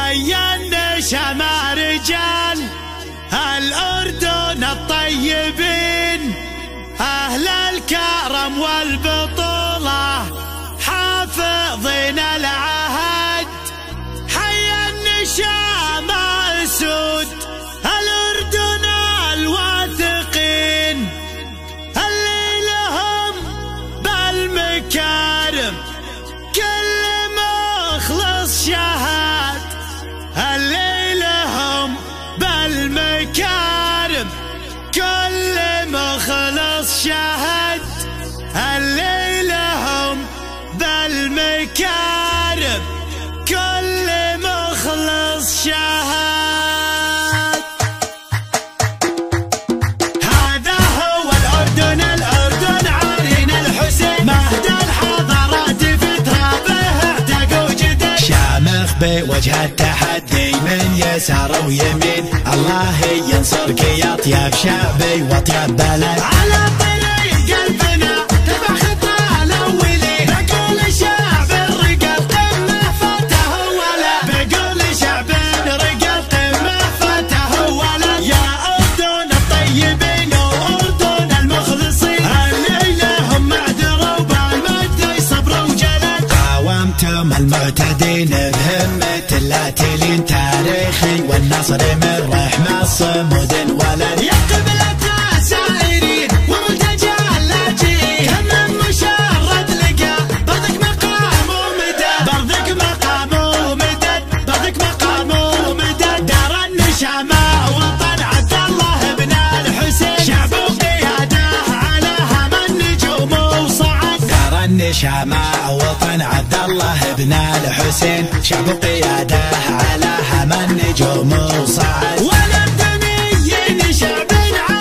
حيا النشما رجال الأردن الطيبين، أهل الكرم والبطولة حافظين العهد. حيا النشما أسود الأردن الواثقين، اللي لهم بالمكارم كل مخلص شهد، اللي لهم بالمكارم كل مخلص شهد، اللي لهم بالمكارم كل مخلص شهد. هذا هو الأردن، الأردن عرين الحسين، مهد الحضارات في ترابه اعتق وجدد، شامخ بوجه التحدي من يسار ويمين. الله ينصرك يا اطيب شعبي واطيب بلد، على طريق قلبنا تبع خطى الاولين. بقول شعب الرجال قمه فاته ولد، بقول شعب الرجال قمه فاته ولد. يا أردن الطيبين وأردن المخلصين، اللي لهم معذره وبالمجد صبر وجلد. قاومتم المعتدين بهمة لا تلين، تاريخي والنصر من رحمة الصمود الولد. يا قبلة السائرين وملتجى اللاجئين، كم من مشرد لقى برضك مقام ومدد، برضك مقام ومدد، برضك مقام ومدد. دار النشما وطن عبد الله بن الحسين، شعب وقياده على هم النجوم وصعد. دار النشما وطن عبد الله بن الحسين، شعب وقياده على هم النجوم وصعد. والأردنيين شعب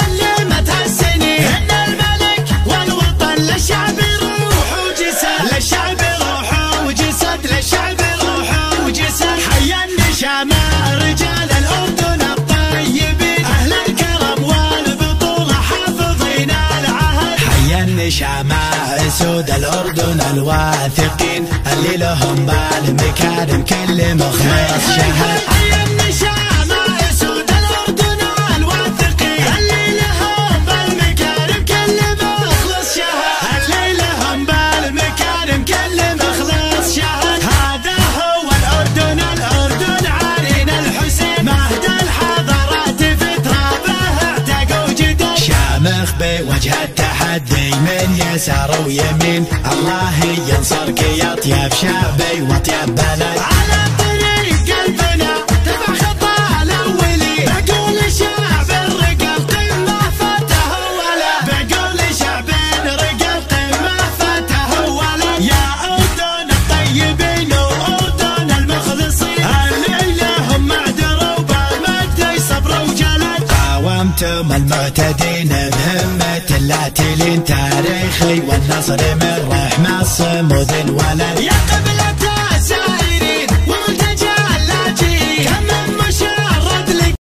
علمتها السنين، إن الملك والوطن للشعب روح وجسد، للشعب روح وجسد، للشعب روح وجسد. حيا النشما رجال الأردن الطيبين، أهل الكرم والبطولة حافظين العهد. حيا النشما أسود الأردن الواثقين، اللي لهم بالمكارم كل مخلص شهد. حيا النشما أسود الأردن الواثقين، اللي لهم بالمكارم كل مخلص شهد، اللي لهم بالمكارم كل مخلص شهد. هذا هو الأردن، الأردن عرين الحسين، مهد الحضارات في ترابه اعتق وجدد، شامخ بوجه التحدي من يسار ويمين. الله ينصرك يا اطيب شعبي واطيب بلد، على طريق قلبنا تبع خطى الاولين. بقول شعب الرجال قمه فاته ولد، بقول شعب الرجال قمه فاته ولد. يا أردن الطيبين وأردن المخلصين، اللي لهم معذره وبالمجد صبر وجلد. قاومتم المعتدين بهمة لا تلين، تاريخي والنصر من رحمة الصمود الولد. يا قبل